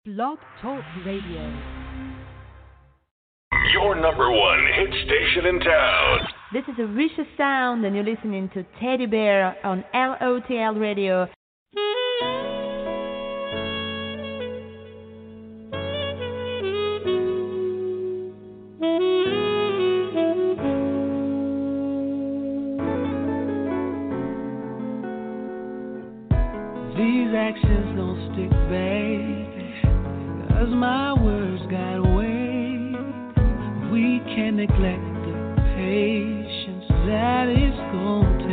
Blog Talk Radio. Your number one hit station in town. This is Risha Sound, and you're listening to Teddy Bear on LOTL Radio. These actions don't stick, baby, 'cause my words got weight. We can't neglect the patience that it's gonna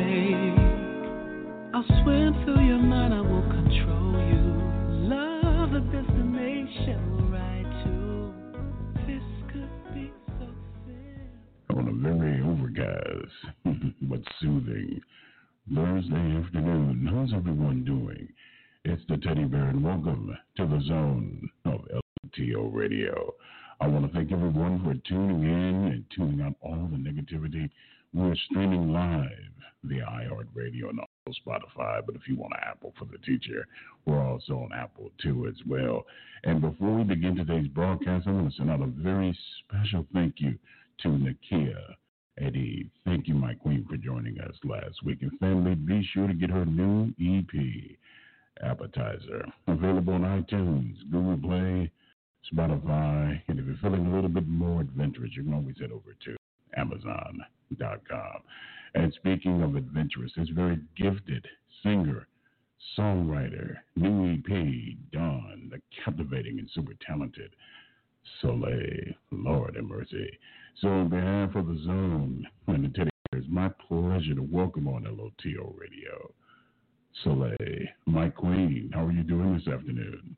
take. I'll swim through your mind, I will control you. Love the destination we'll ride to. This could be so simple. On a very overcast but soothing Thursday afternoon, how's everyone doing? It's the Teddy Bear, and welcome to the zone of LTO Radio. I want to thank everyone for tuning in and tuning out all the negativity. We're streaming live via iHeartRadio and also Spotify, but if you want Apple for the teacher, we're also on Apple too as well. And before we begin today's broadcast, I want to send out a very special thank you to Nakia Eddie. Thank you, my queen, for joining us last week. And family, be sure to get her new EP, Appetizer, available on iTunes, Google Play, Spotify, and if you're feeling a little bit more adventurous, you can always head over to Amazon.com. And speaking of adventurous, this very gifted singer, songwriter, new EP, Dawn, the captivating and super talented Soleil, Lord have mercy. So on behalf of the Zone and the Teddy Bear, it's my pleasure to welcome on LOTO Radio, Soleil, my queen. How are you doing this afternoon?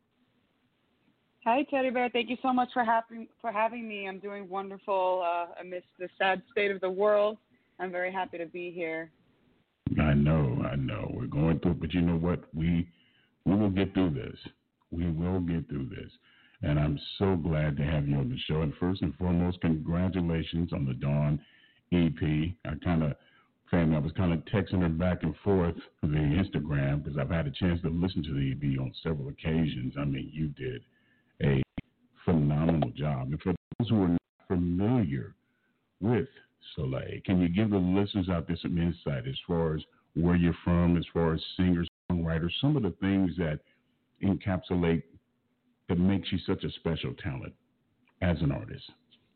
Hi, Teddy Bear. Thank you so much for having me. I'm doing wonderful amidst the sad state of the world. I'm very happy to be here. I know. We're going through, but you know what? We will get through this. We will get through this. And I'm so glad to have you on the show. And first and foremost, congratulations on the Dawn EP. I was kind of texting her back and forth via Instagram because I've had a chance to listen to the EP on several occasions. I mean, you did a phenomenal job. And for those who are not familiar with Soleil, can you give the listeners out there some insight as far as where you're from, as far as singer, songwriter, some of the things that encapsulate that makes you such a special talent as an artist?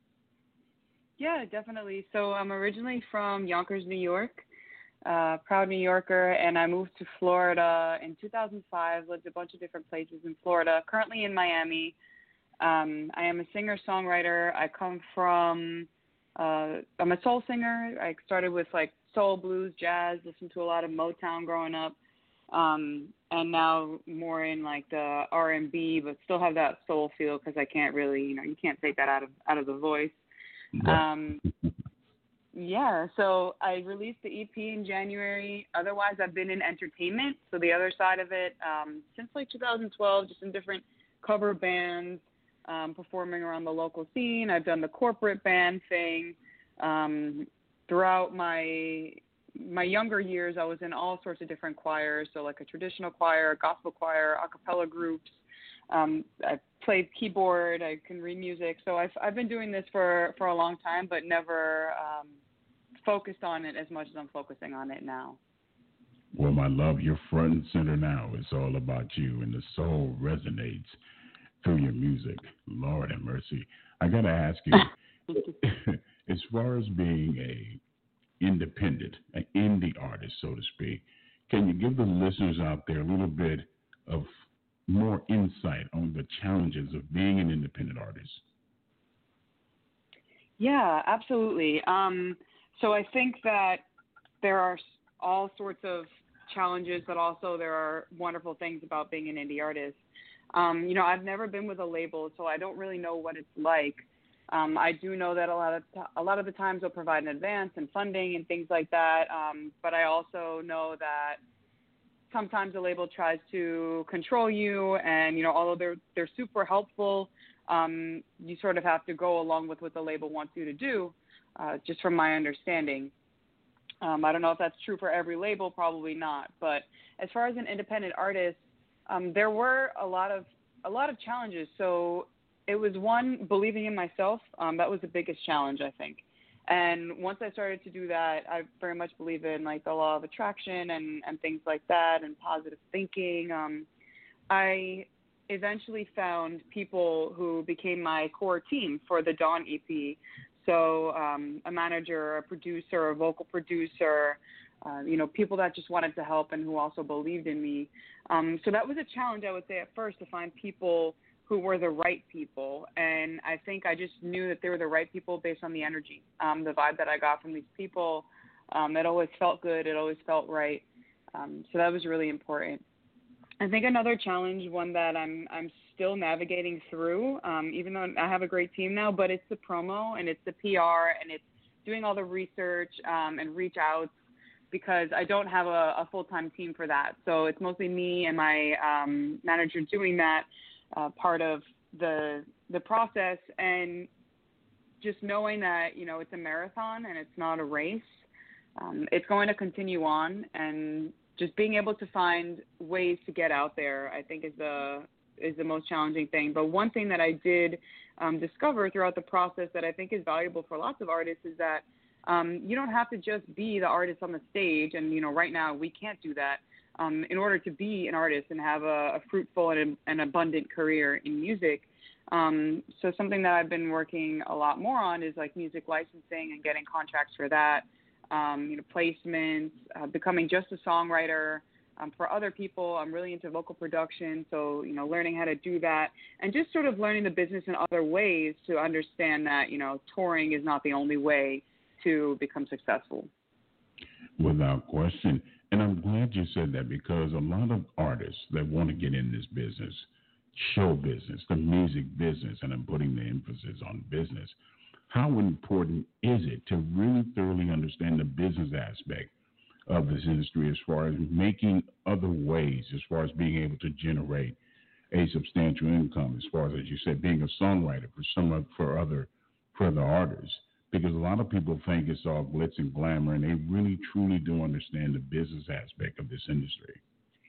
Yeah, definitely. So I'm originally from Yonkers, New York, proud New Yorker, and I moved to Florida in 2005, lived a bunch of different places in Florida, currently in Miami. I am a singer-songwriter. I come from, I'm a soul singer. I started with like soul, blues, jazz, listened to a lot of Motown growing up. And now more in like the R&B, but still have that soul feel because I can't really, you can't take that out of the voice. Yeah, so I released the EP in January. Otherwise, I've been in entertainment, so the other side of it, since like 2012, just in different cover bands, performing around the local scene. I've done the corporate band thing. Throughout my younger years, I was in all sorts of different choirs, so like a traditional choir, a gospel choir, a cappella groups. I played keyboard. I can read music. So I've been doing this for a long time, but never focused on it as much as I'm focusing on it now. Well, my love, you're front and center now. It's all about you, and the soul resonates through your music. Lord have mercy. I got to ask you, as far as being an indie artist, so to speak, can you give the listeners out there a little bit of more insight on the challenges of being an independent artist? Yeah, absolutely. So I think that there are all sorts of challenges, but also there are wonderful things about being an indie artist. I've never been with a label, so I don't really know what it's like. I do know that a lot of the times they'll provide an advance and funding and things like that. But I also know that sometimes the label tries to control you, and although they're super helpful, you sort of have to go along with what the label wants you to do. Just from my understanding. I don't know if that's true for every label, probably not. But as far as an independent artist, there were a lot of a lot of challenges. So it was one, believing in myself. That was the biggest challenge, I think. And once I started to do that, I very much believe in like the law of attraction and things like that and positive thinking. I eventually found people who became my core team for the Dawn EP. So a manager, a producer, a vocal producer, people that just wanted to help and who also believed in me. So that was a challenge, I would say, at first, to find people who were the right people. And I think I just knew that they were the right people based on the energy, the vibe that I got from these people. It always felt good. It always felt right. So that was really important. I think another challenge, one that I'm still navigating through, even though I have a great team now, but it's the promo and it's the PR and it's doing all the research and reach outs, because I don't have a full-time team for that. So it's mostly me and my manager doing that part of the process, and just knowing that, it's a marathon and it's not a race. It's going to continue on, and just being able to find ways to get out there, I think is the most challenging thing. But one thing that I did discover throughout the process that I think is valuable for lots of artists is that you don't have to just be the artist on the stage. And, right now we can't do that. In order to be an artist and have a fruitful and abundant career in music. So something that I've been working a lot more on is like music licensing and getting contracts for that. Placements, becoming just a songwriter for other people. I'm really into vocal production, so, learning how to do that and just sort of learning the business in other ways to understand that, touring is not the only way to become successful. Without question. And I'm glad you said that, because a lot of artists that want to get in this business, show business, the music business, and I'm putting the emphasis on business, how important is it to really thoroughly understand the business aspect of this industry as far as making other ways, as far as being able to generate a substantial income, as far as you said, being a songwriter for other artists? Because a lot of people think it's all glitz and glamour, and they really, truly do understand the business aspect of this industry.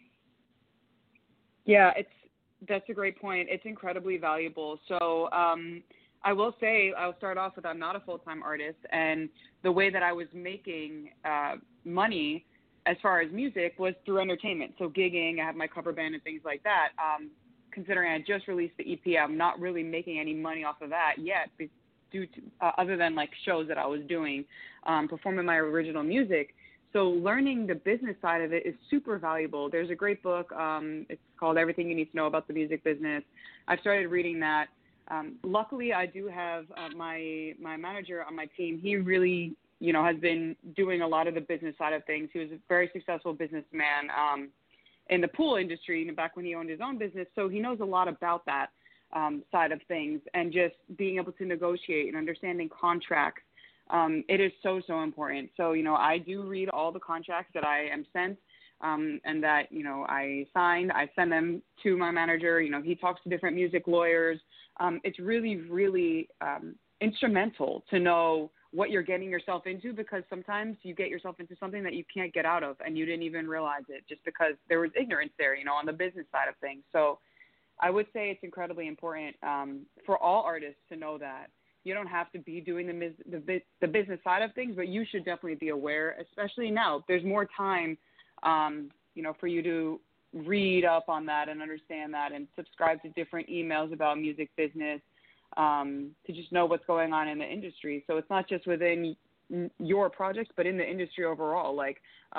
Yeah, that's a great point. It's incredibly valuable. So I will say, I'll start off with, I'm not a full-time artist, and the way that I was making money as far as music was through entertainment. So gigging, I have my cover band and things like that. Considering I just released the EP, I'm not really making any money off of that yet, due to other than like shows that I was doing, performing my original music. So learning the business side of it is super valuable. There's a great book. It's called Everything You Need to Know About the Music Business. I've started reading that. Luckily, I do have my manager on my team. He really, has been doing a lot of the business side of things. He was a very successful businessman in the pool industry back when he owned his own business. So he knows a lot about that side of things, and just being able to negotiate and understanding contracts. It is so, so important. So, I do read all the contracts that I am sent and that, I signed. I send them to my manager. He talks to different music lawyers. It's really, really instrumental to know what you're getting yourself into, because sometimes you get yourself into something that you can't get out of and you didn't even realize it just because there was ignorance there, on the business side of things. So I would say it's incredibly important for all artists to know that. You don't have to be doing the business side of things, but you should definitely be aware, especially now. There's more time, for you to read up on that and understand that and subscribe to different emails about music business, to just know what's going on in the industry. So it's not just within your projects, but in the industry overall. Like,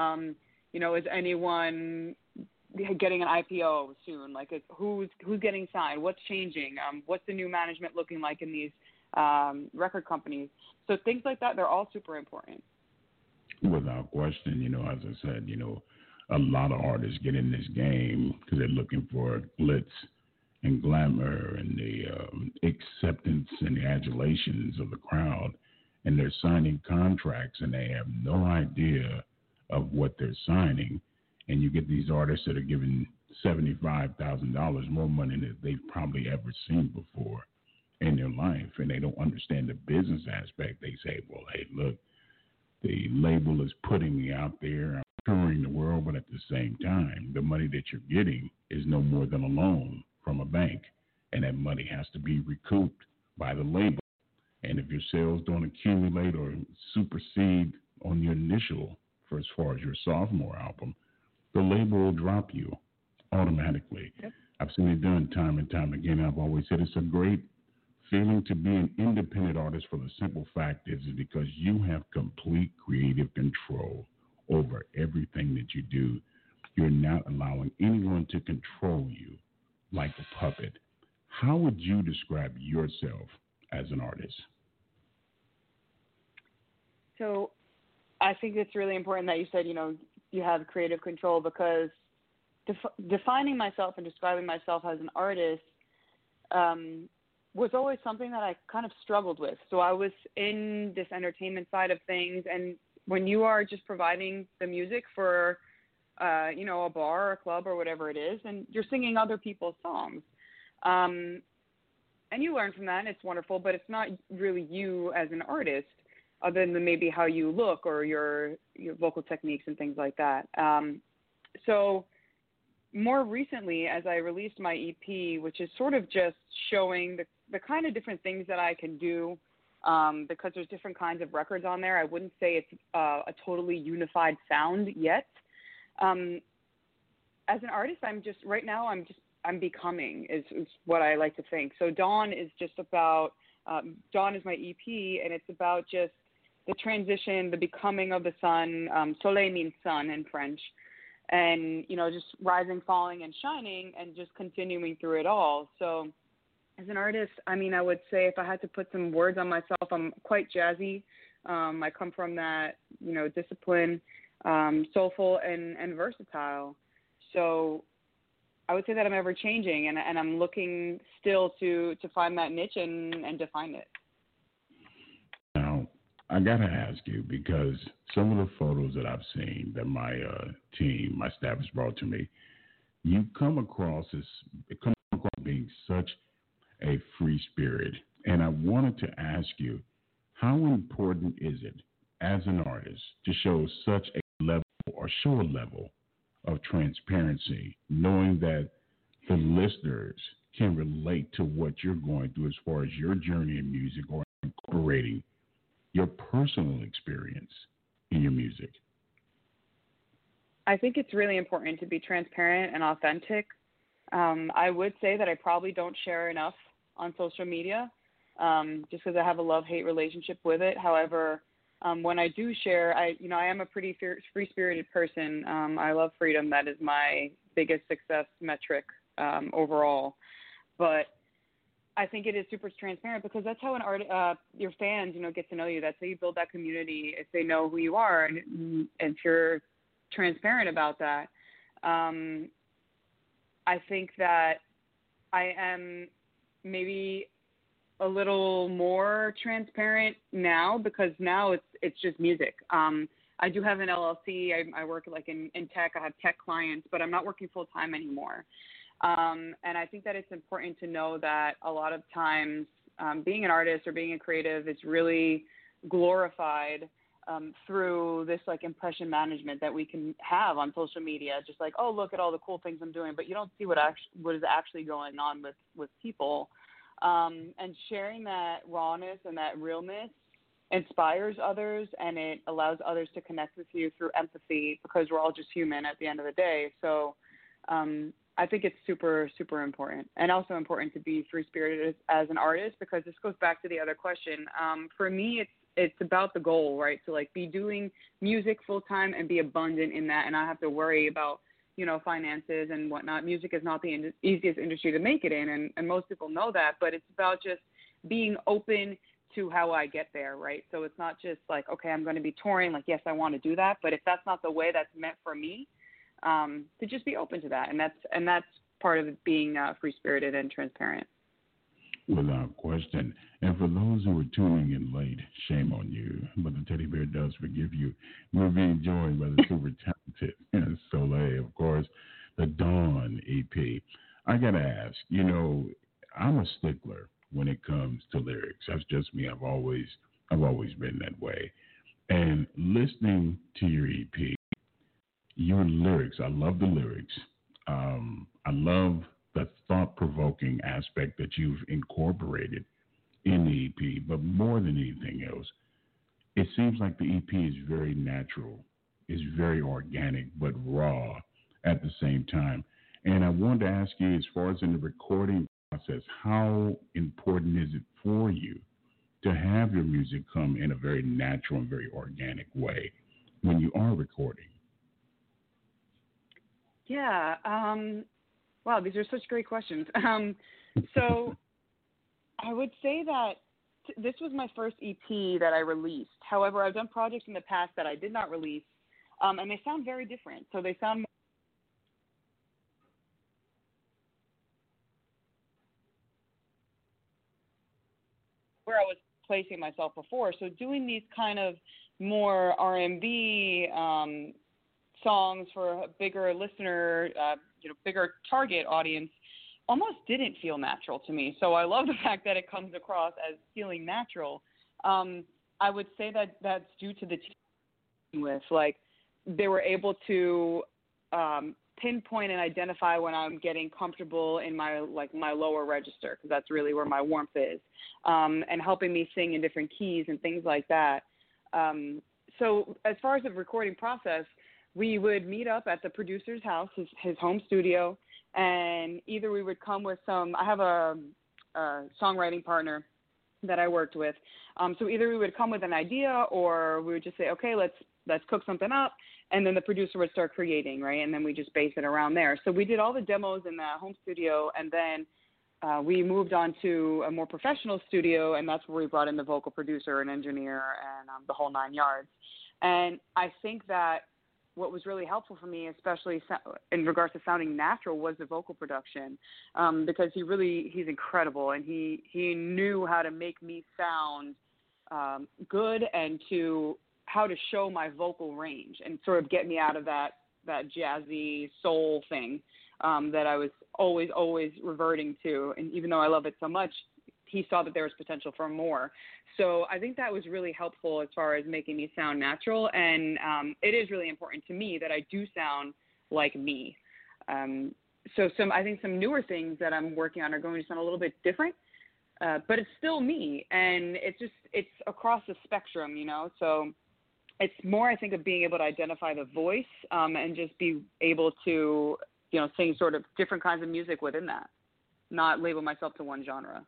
is anyone getting an IPO soon? Like, who's getting signed? What's changing? What's the new management looking like in these record companies? So things like that, they're all super important. Without question, as I said, a lot of artists get in this game because they're looking for glitz and glamour and the acceptance and the adulations of the crowd, and they're signing contracts and they have no idea of what they're signing. And you get these artists that are given $75,000 more money than they've probably ever seen before in their life, and they don't understand the business aspect. They say, well, hey, look, the label is putting me out there, I'm touring the world, but at the same time, the money that you're getting is no more than a loan from a bank, and that money has to be recouped by the label. And if your sales don't accumulate or supersede on your initial, for as far as your sophomore album, the label will drop you automatically. Yep. I've seen it done time and time again. I've always said it's a great feeling to be an independent artist, for the simple fact is because you have complete creative control over everything that you do. You're not allowing anyone to control you like a puppet. How would you describe yourself as an artist? So I think it's really important that you said, you have creative control, because defining myself and describing myself as an artist was always something that I kind of struggled with. So I was in this entertainment side of things, and when you are just providing the music for, a bar or a club or whatever it is, and you're singing other people's songs, and you learn from that, and it's wonderful, but it's not really you as an artist, other than maybe how you look or your vocal techniques and things like that. So more recently, as I released my EP, which is sort of just showing the kind of different things that I can do, because there's different kinds of records on there. I wouldn't say it's a totally unified sound yet. As an artist, I'm becoming is what I like to think. So Dawn is just about, Dawn is my EP, and it's about just the transition, the becoming of the sun. Soleil means sun in French. And, just rising, falling, and shining, and just continuing through it all. So as an artist, I would say if I had to put some words on myself, I'm quite jazzy. I come from that, discipline, soulful and versatile. So I would say that I'm ever changing, and I'm looking still to find that niche and define it. Now, I got to ask you, because some of the photos that I've seen that my team, my staff has brought to me, you come across being such a free spirit. And I wanted to ask you, how important is it as an artist to show such a level or show a level of transparency, knowing that the listeners can relate to what you're going through as far as your journey in music, or incorporating your personal experience in your music? I think it's really important to be transparent and authentic. I would say that I probably don't share enough on social media, just because I have a love-hate relationship with it. However, when I do share, I am a pretty free-spirited person. I love freedom. That is my biggest success metric overall. But I think it is super transparent, because that's how your fans, get to know you. That's how you build that community, if they know who you are, and if you're transparent about that. I think that I am maybe a little more transparent now, because now it's just music. I do have an LLC. I work in tech. I have tech clients, but I'm not working full time anymore. And I think that it's important to know that a lot of times being an artist or being a creative is really glorified through this impression management that we can have on social media. Just oh, look at all the cool things I'm doing, but you don't see what is actually going on with people. And sharing that rawness and that realness inspires others, and it allows others to connect with you through empathy, because we're all just human at the end of the day. So I think it's super, super important, and also important to be free-spirited as an artist, because this goes back to the other question. For me, it's about the goal, right? So be doing music full-time and be abundant in that, and not have to worry about, finances and whatnot. Music is not the easiest industry to make it in, and most people know that, but it's about just being open to how I get there, right? So it's not just okay, I'm going to be touring, yes, I want to do that, but if that's not the way that's meant for me, to just be open to that, and that's part of being free-spirited and transparent. Without question. And for those who are tuning in late, shame on you, but the Teddy Bear does forgive you. We're being joined by the super talented Soleil, of course, the Dawn EP. I got to ask, I'm a stickler when it comes to lyrics. That's just me. I've always been that way. And listening to your EP, your lyrics, I love the lyrics. I love the thought-provoking aspect that you've incorporated in the EP. But more than anything else, it seems like the EP is very natural, is very organic, but raw at the same time. And I wanted to ask you, as far as in the recording process, how important is it for you to have your music come in a very natural and very organic way when you are recording? Yeah. Wow, these are such great questions. So I would say that this was my first EP that I released. However, I've done projects in the past that I did not release, and they sound very different. So they sound where I was placing myself before. So doing these kind of more R&B songs for a bigger listener, bigger target audience, almost didn't feel natural to me. So I love the fact that it comes across as feeling natural. I would say that that's due to the team with, like, they were able to pinpoint and identify when I'm getting comfortable in my lower register, because that's really where my warmth is, and helping me sing in different keys and things like that. So as far as the recording process, we would meet up at the producer's house, his home studio, and either we would come with I have a songwriting partner that I worked with. So either we would come with an idea, or we would just say, okay, let's cook something up. And then the producer would start creating, right? And then we just base it around there. So we did all the demos in the home studio, and then we moved on to a more professional studio, and that's where we brought in the vocal producer and engineer and the whole 9 yards. And I think that what was really helpful for me, especially in regards to sounding natural, was the vocal production, because he's incredible, and he knew how to make me sound good, and how to show my vocal range and sort of get me out of that jazzy soul thing that I was always reverting to. And even though I love it so much, he saw that there was potential for more. So I think that was really helpful as far as making me sound natural. And it is really important to me that I do sound like me. So I think some newer things that I'm working on are going to sound a little bit different, but it's still me. And it's across the spectrum, so it's more, I think, of being able to identify the voice and just be able to, sing sort of different kinds of music within that, not label myself to one genre.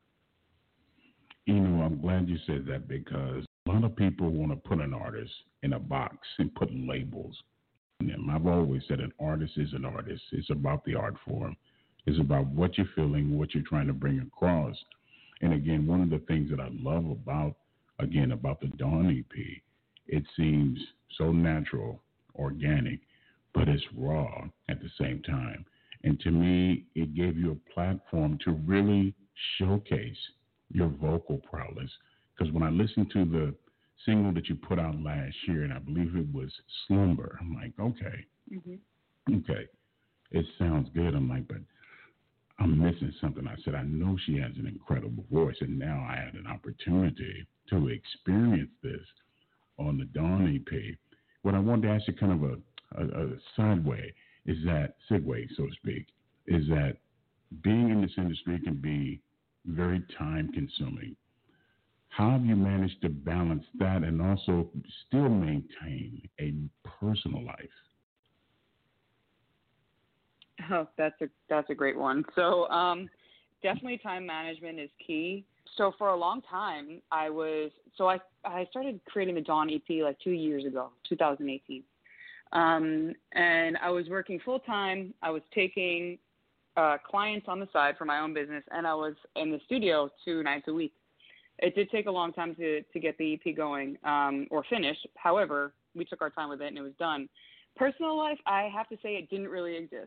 I'm glad you said that, because a lot of people want to put an artist in a box and put labels on them. I've always said an artist is an artist. It's about the art form. It's about what you're feeling, what you're trying to bring across. And again, one of the things that I love about the Dawn EP, it seems so natural, organic, but it's raw at the same time. And to me, it gave you a platform to really showcase your vocal prowess. Because when I listened to the single that you put out last year, and I believe it was Slumber, I'm like, okay, it sounds good. I'm like, but I'm missing something. I said, I know she has an incredible voice, and now I had an opportunity to experience this on the Dawn EP. What I wanted to ask you, kind of a segue, so to speak, is that being in this industry can be very time consuming. How have you managed to balance that and also still maintain a personal life? Oh, that's a great one. So definitely time management is key. So for a long time, I started creating the Dawn EP like 2 years ago, 2018. And I was working full time. I was taking clients on the side for my own business, and I was in the studio 2 nights a week. It did take a long time to get the EP going or finished. However, we took our time with it, and it was done. Personal life, I have to say, it didn't really exist.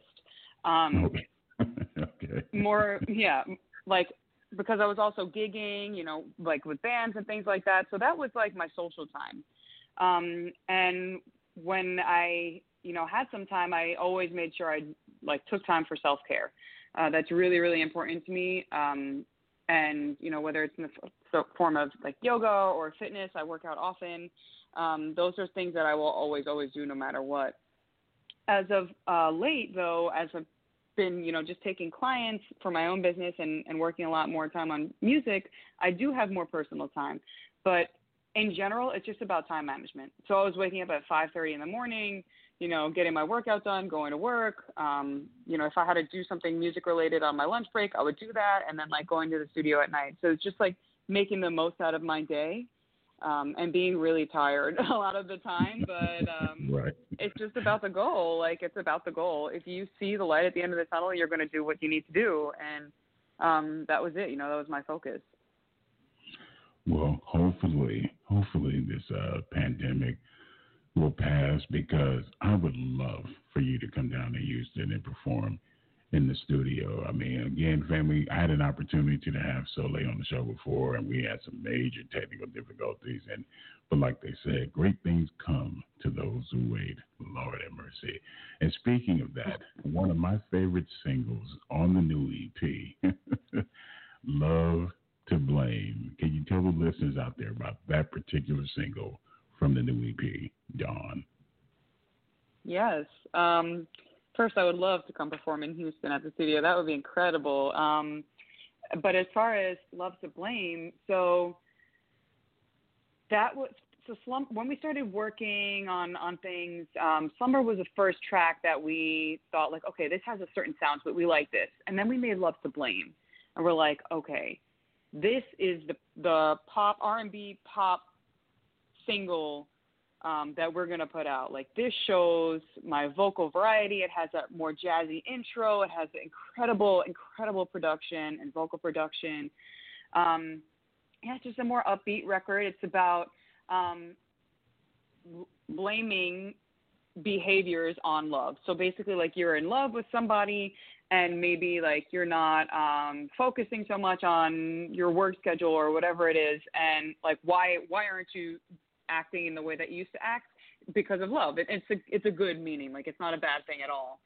Okay. More, yeah, like, because I was also gigging, like with bands and things like that. So that was like my social time. And when I, had some time, I always made sure I took time for self-care. That's really, really important to me. And, whether it's in the form of like yoga or fitness, I work out often. Those are things that I will always do no matter what. As of late, though, as I've been, just taking clients for my own business and working a lot more time on music, I do have more personal time. But in general, it's just about time management. So I was waking up at 5:30 in the morning, getting my workout done, going to work. If I had to do something music related on my lunch break, I would do that. And then like going to the studio at night. So it's just like making the most out of my day, and being really tired a lot of the time. But right. It's just about the goal. Like, it's about the goal. If you see the light at the end of the tunnel, you're going to do what you need to do. And that was it. That was my focus. Well, hopefully this pandemic will pass, because I would love for you to come down to Houston and perform in the studio. I mean, again, family, I had an opportunity to have Soleil on the show before, and we had some major technical difficulties. But like they said, great things come to those who wait. Lord have mercy. And speaking of that, one of my favorite singles on the new EP, Love to Blame. Can you tell the listeners out there about that particular single from the new EP, Dawn? Yes. First, I would love to come perform in Houston at the studio. That would be incredible. But as far as Love to Blame, when we started working on things, Slumber was the first track that we thought, like, okay, this has a certain sound, but we like this. And then we made Love to Blame. And we're like, okay, this is the pop, R&B pop single that we're going to put out. Like, this shows my vocal variety. It has a more jazzy intro. It has incredible production and vocal production. It's just a more upbeat record. It's about blaming behaviors on love. So basically, like, you're in love with somebody and maybe like you're not focusing so much on your work schedule or whatever it is, and like why aren't you acting in the way that you used to act? Because of love. It's a good meaning. Like, it's not a bad thing at all.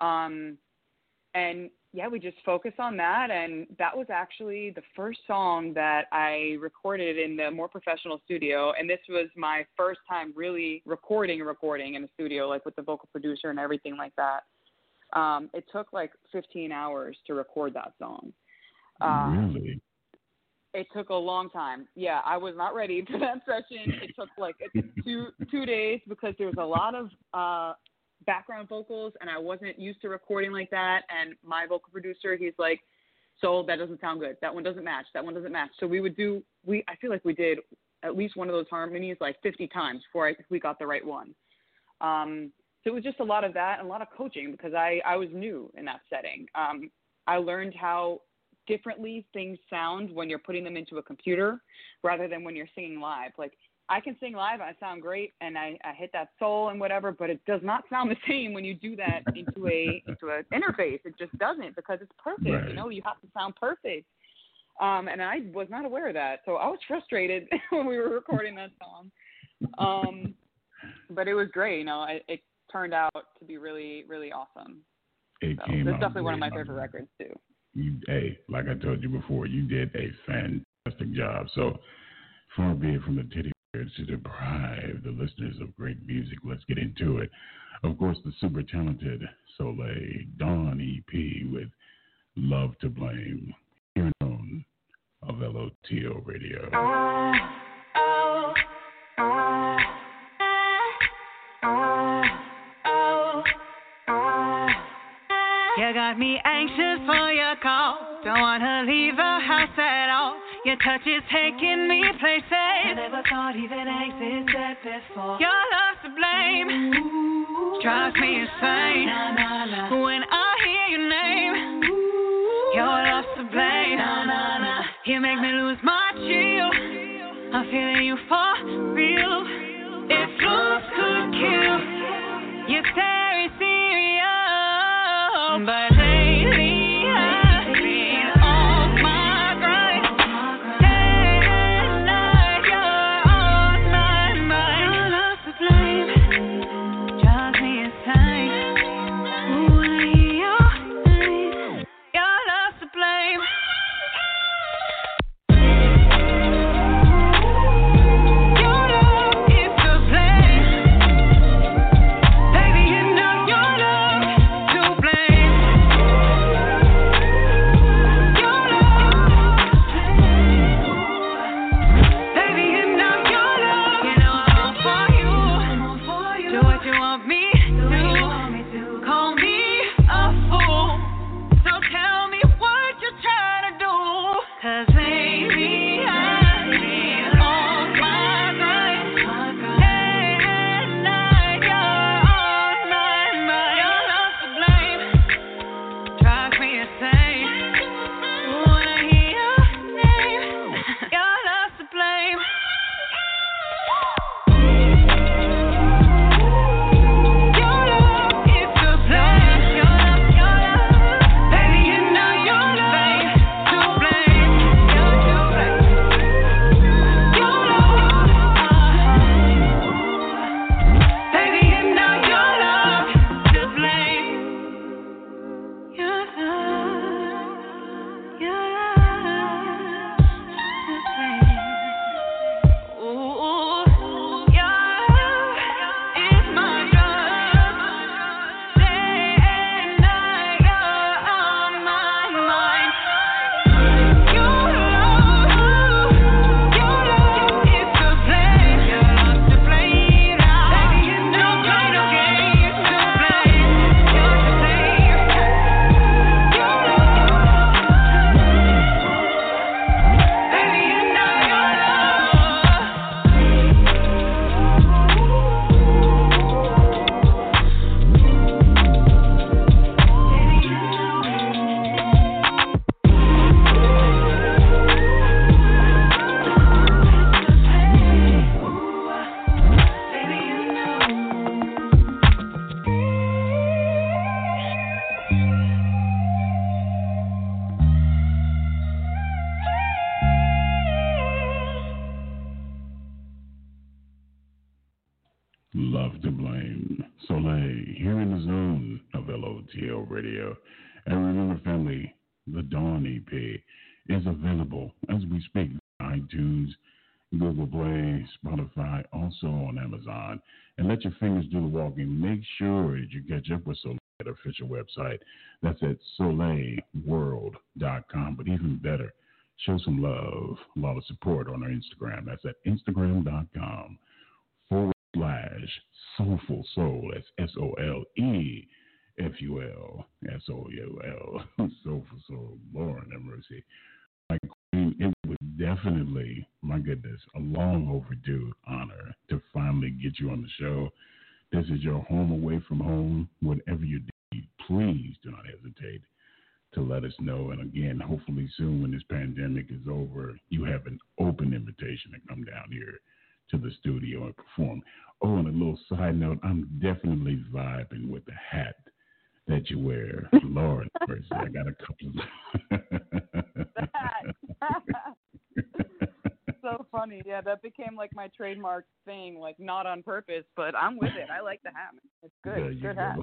And yeah, we just focus on that. And that was actually the first song that I recorded in the more professional studio. And this was my first time really recording in a studio, like with the vocal producer and everything like that. It took like 15 hours to record that song. Really? It took a long time. Yeah, I was not ready for that session. It took like 2 days because there was a lot of background vocals, and I wasn't used to recording like that. And my vocal producer, he's like, so that doesn't sound good. That one doesn't match. That one doesn't match. So I feel like we did at least one of those harmonies like 50 times before we got the right one. So it was just a lot of that and a lot of coaching because I was new in that setting. I learned how differently things sound when you're putting them into a computer rather than when you're singing live. Like, I can sing live, I sound great, and I hit that soul and whatever, but it does not sound the same when you do that into an interface. It just doesn't, because it's perfect. Right. You have to sound perfect. And I was not aware of that, so I was frustrated when we were recording that song. But it was great. It turned out to be really, really awesome. It's definitely one of my favorite records too. Like I told you before, you did a fantastic job. So far be it from the titty bear to deprive the listeners of great music. Let's get into it. Of course, the super talented Soleil Dawn EP with Love to Blame, here on of LOTL Radio. You got me anxious for your call. Don't wanna leave the house at all. Your touch is taking me places I never thought even existed before. Your love's to blame. Ooh, drives me insane. Nah, nah, nah. When I hear your name, your love's to blame. Nah, nah, nah. You make me lose my chill. I'm feeling you for real. If love could kill, you're very serious. But lately I've been off my grind. Day and night you're on my mind. Your love's to blame, drives me insane. When I hear your name, your love's to blame. Your love is to blame. Baby, you know your love. 'cause lately I've been on my grind. Day and night, you're on my mind. Your love's to blame, drives me insane. When I hear your name, your love's to blame. Your love is to blame. Your love, baby, you know your love to blame. You're to blame. Your love, baby, you know your love to blame. Your love to blame. Ooh, your love is my drug. Day and night, you're on my mind. Your love is to blame. Your love to blame. Baby, you know play no games to blame. You're to blame. Your love, baby, you know your love. Love to Blame. Soleil, here in the zone of LOTL Radio. And remember, family, the Dawn EP is available as we speak on iTunes, Google Play, Spotify, also on Amazon. And let your fingers do the walking. Make sure that you catch up with Soleil at our official website. That's at soleilworld.com. But even better, show some love, a lot of support on our Instagram. That's at instagram.com/Soulful Soul. That's SOLEFUL Soulful Soul. Lord have mercy. My queen, it was definitely, my goodness, a long overdue honor to finally get you on the show. This is your home away from home. Whatever you need, please do not hesitate to let us know. And again, hopefully soon when this pandemic is over, you have an open invitation to come down here to the studio and perform. Oh, and a little side note, I'm definitely vibing with the hat that you wear. Lord, mercy, I got a couple So funny. Yeah, that became like my trademark thing, like not on purpose, but I'm with it. I like the hat. It's good. Good hat.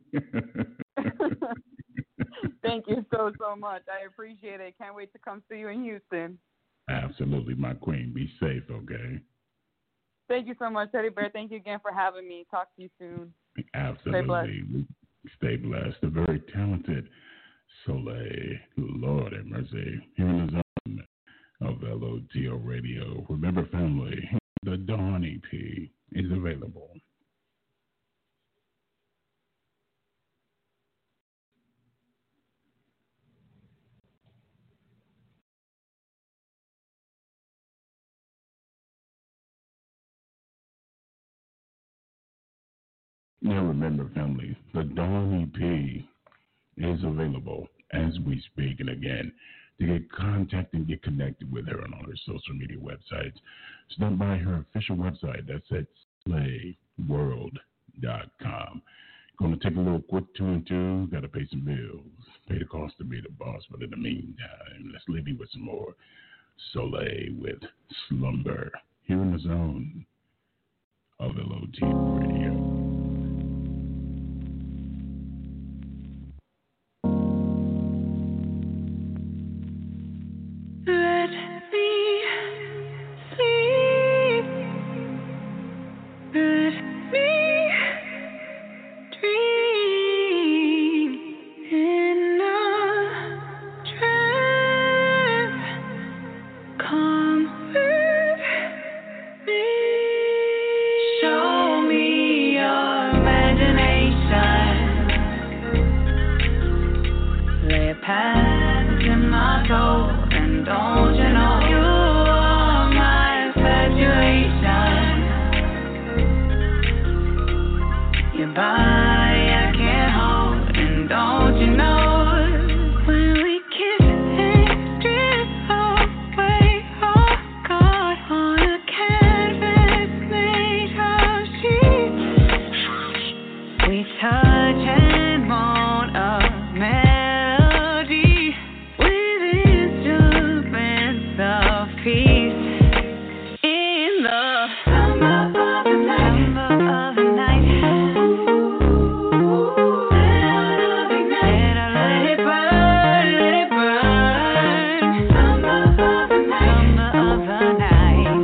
Thank you so much. I appreciate it. Can't wait to come see you in Houston. Absolutely, my queen. Be safe, okay? Thank you so much, Teddy Bear. Thank you again for having me. Talk to you soon. Absolutely. Stay blessed. Stay blessed. The very talented Soleil, Lord have mercy, here in the zone of LOTL Radio. Remember, family, the Dawn EP is available. Now remember, family, the Dawn EP is available as we speak. And again, to get contact and get connected with her on all her social media websites, stop by her official website. That's at soleilworld.com. Going to take a little quick 2 and 2. Got to pay some bills. Pay the cost to be the boss. But in the meantime, let's leave you with some more Soleil with Slumber here in the zone of LOTL Radio. Pass in my soul and don't feast in the summer of the night. Let it burn, let it burn. Summer of the night.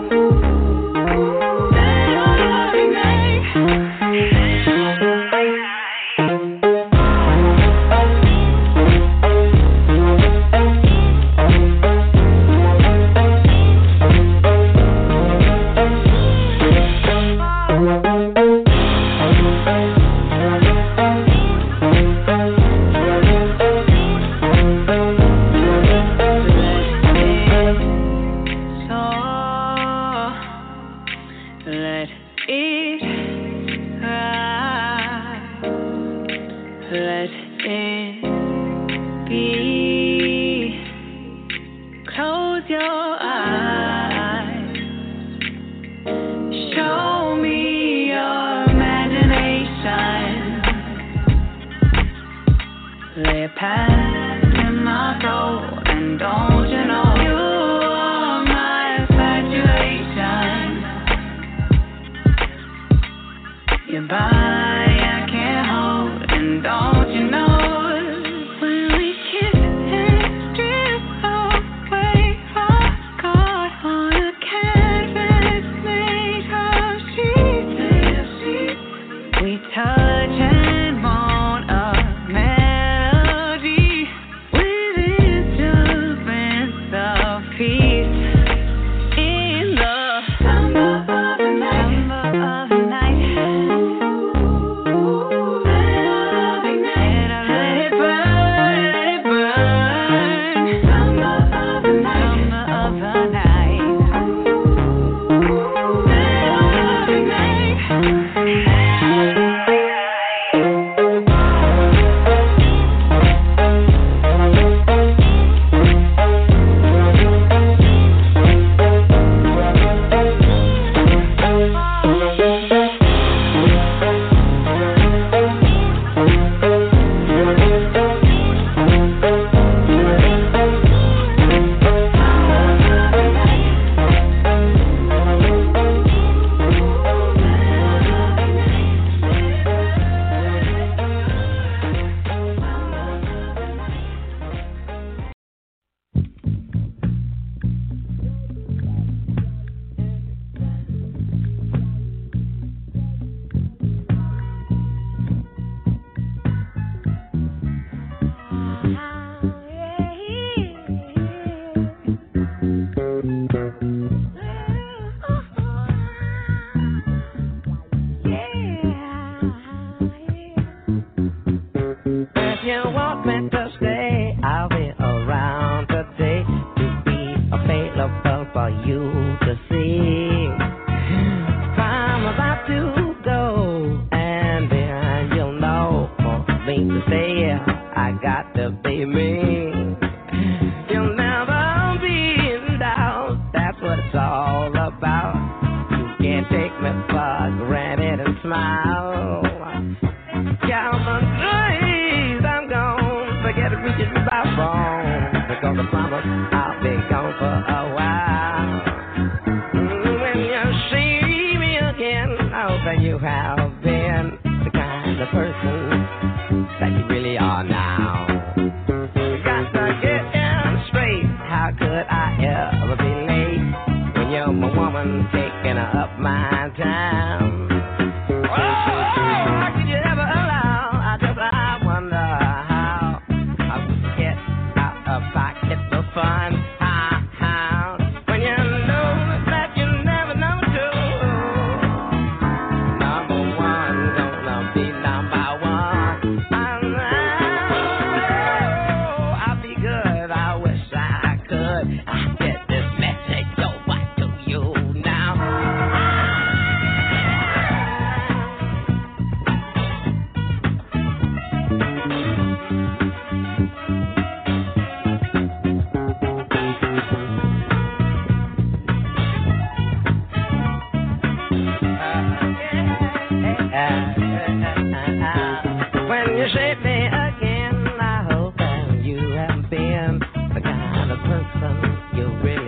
When you shape me again, I hope that you have been the kind of person you really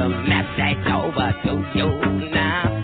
a mess that's over to you now.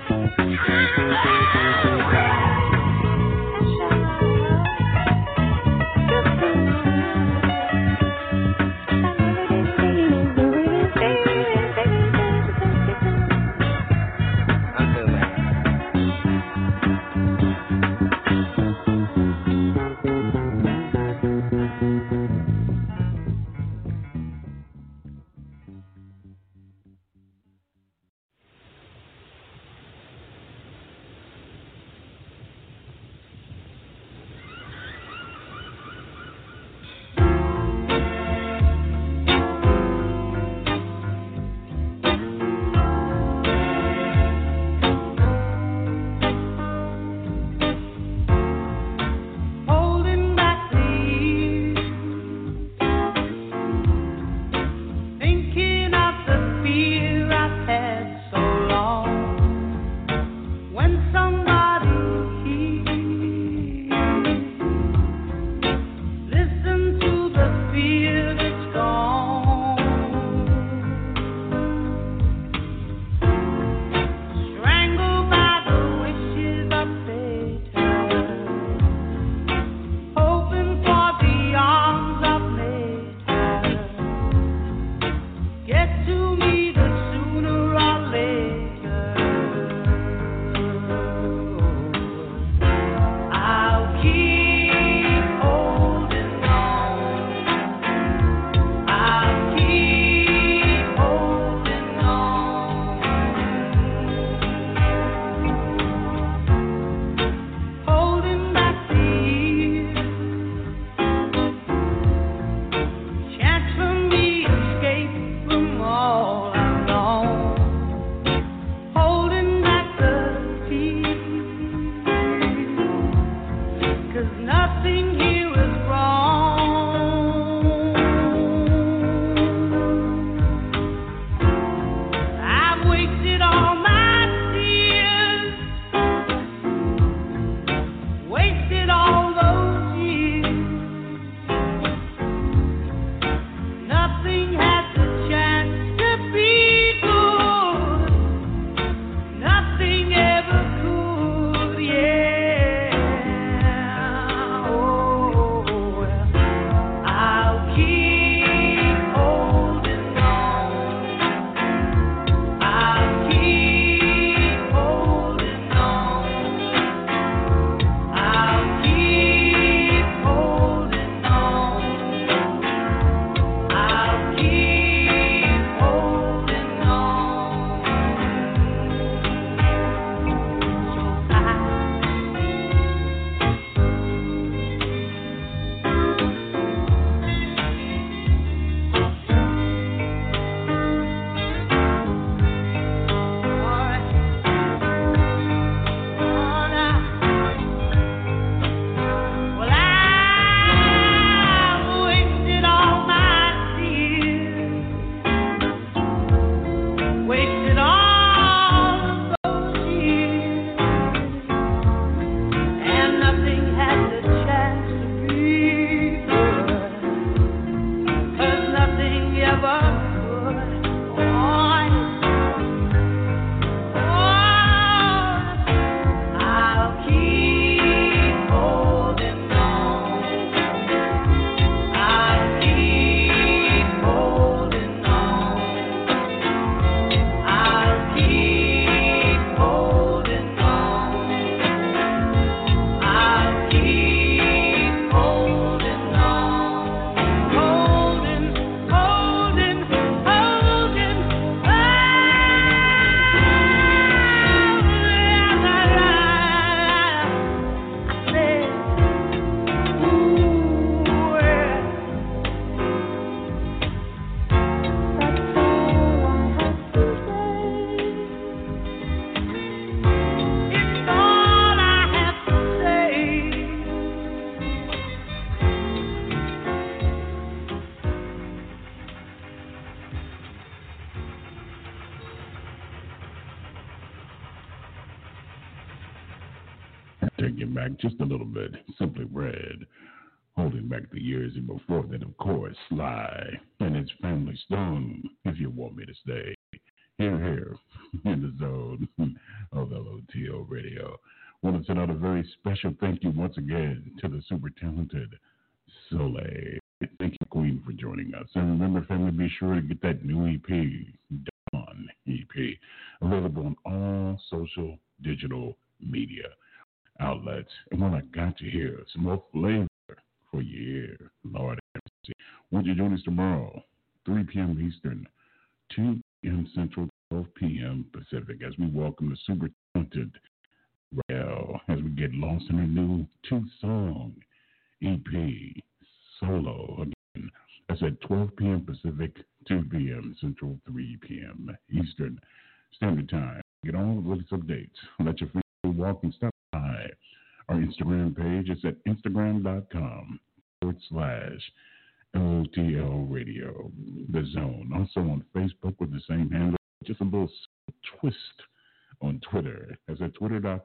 Take it back just a little bit. Simply Red, holding back the years and before that, of course, Sly and his Family Stone, If You Want Me to Stay. here in the zone of LOTL Radio. Want to send out a very special thank you once again to the super talented Soleil. Thank you, Queen, for joining us. And remember, family, be sure to get that new EP, Dawn EP, available on all social digital media outlets. And when I got you here, some more flavor for your ear. Lord have mercy. Won't you join us tomorrow, 3 p.m. Eastern, 2 p.m. Central, 12 p.m. Pacific, as we welcome the super talented Rael, as we get lost in a new 2-song EP, Solo. Again, that's at 12 p.m. Pacific, 2 p.m. Central, 3 p.m. Eastern Standard Time. Get all the latest updates. Let your free walk and stop by our Instagram page. It's at instagram.com/LOTL Radio, The Zone. Also on Facebook with the same handle. Just a little twist on Twitter. That's at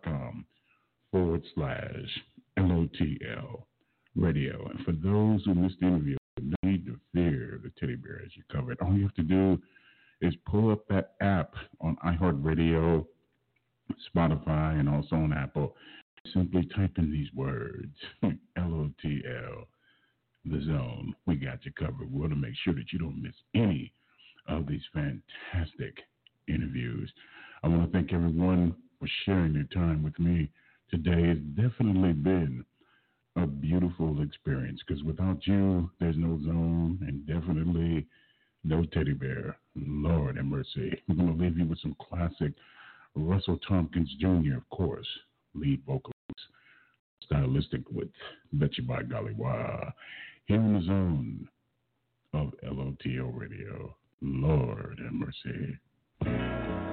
twitter.com/LOTL Radio. And for those who missed the interview, no need to fear the teddy bear as you covered. All you have to do is pull up that app on iHeartRadio, Spotify, and also on Apple. Simply type in these words, LOTL, The Zone. We got you covered. We want to make sure that you don't miss any of these fantastic interviews. I want to thank everyone for sharing their time with me today. It's definitely been a beautiful experience, because without you, there's no Zone and definitely no teddy bear. Lord have mercy. We're going to leave you with some classic Russell Tompkins Jr., of course, lead vocalist, stylistic with Bet You By Golly Wah, here in the Zone of LOTL Radio. Lord have mercy.